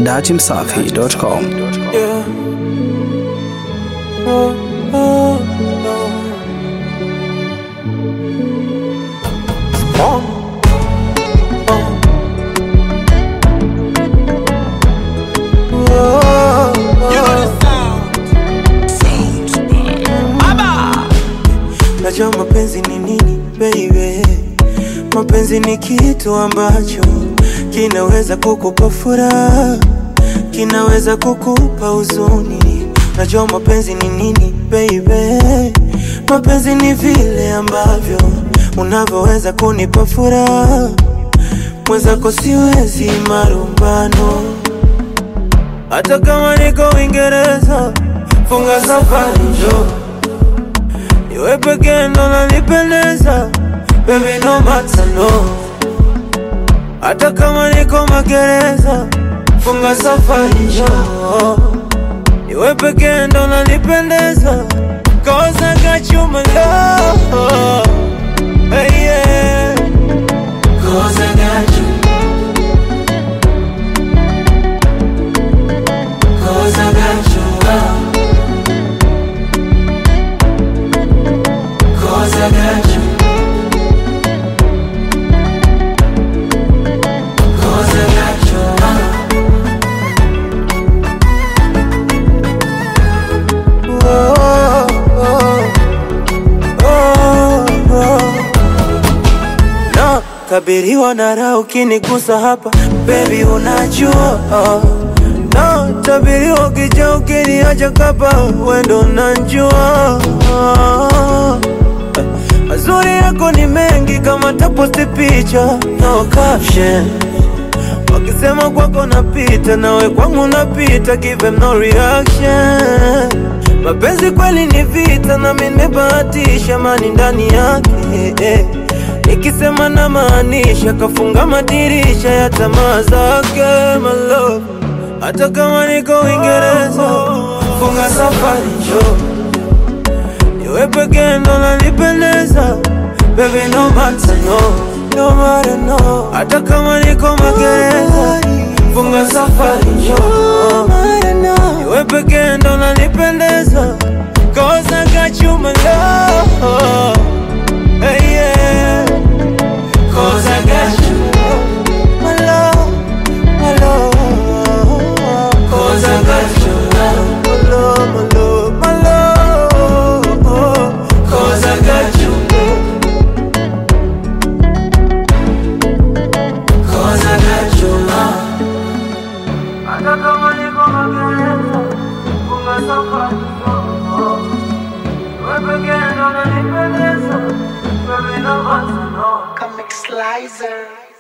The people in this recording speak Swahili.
dachimsafi.com. Yeah. Oh, oh, oh. Najua mapenzi ni nini baby. Mapenzi ni kitu ambacho kinaweza kukupa furaha, kinaweza kukupa huzuni. Najua mapenzi ni nini baby. Mapenzi ni vile ambavyo unavyoweza kunipa furaha, mwenzako siwezi marumbano. Hata kama niko Uingereza, funga safari njoo, niwe pekee ndo nanipendeza, baby no matter no. Hata kama niko magereza, funga safari njoo, niwe pekee ndo nanipendeza, 'cause I got you my love. Hey yeah, 'cause I got you, 'cause I got you love, 'cause I got you, 'cause I got you love. Oh, oh, oh, oh. No, kabiriwa na raha ukinigusa hapa, baby unajua. No, tabiriwa ukija ukiniacha kapa, wendo unajua. Mazuri yako ni mengi kama taposti picha, no caption. Wakisema kwako napita, nawe kwangu napita, give them no reaction. Mapenzi kweli ni vita, na mimi nimebahatisha mani ndani yake. Nikisema na maanisha, kafunga madirisha ya tamaa zake, my love. Hata kama niko Uingereza, funga safari njoo, niwe pekee ndo nanipendeza, baby no matter no, no matter no. Hata kama niko magereza, funga safari njoo, niwe pekee ndo nanipendeza, 'cause I got you my love. Hey yeah, 'cause I got you my love, my love. 'Cause I got you love, my love, my love, my love. 'Cause I got you, 'cause I got you love. Hata kama niko magereza, funga safari njoo, niwe pekee ndo nanipendeza, baby no matter no. Comic Slicer.